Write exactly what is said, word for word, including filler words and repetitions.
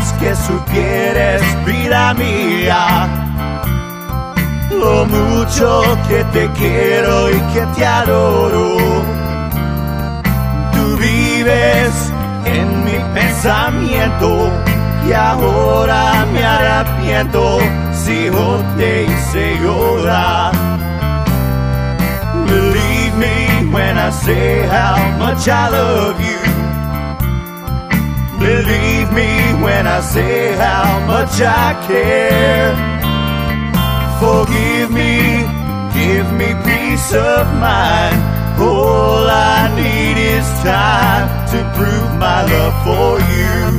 es que supieres, vida mía, lo mucho que te quiero y que te adoro. Tú vives en mi pensamiento y ahora me arrepiento si yo te hice llorar. Believe me when I say how much I love you. Believe me when I say how much I care. Forgive me, give me peace of mind. All I need is time to prove my love for you.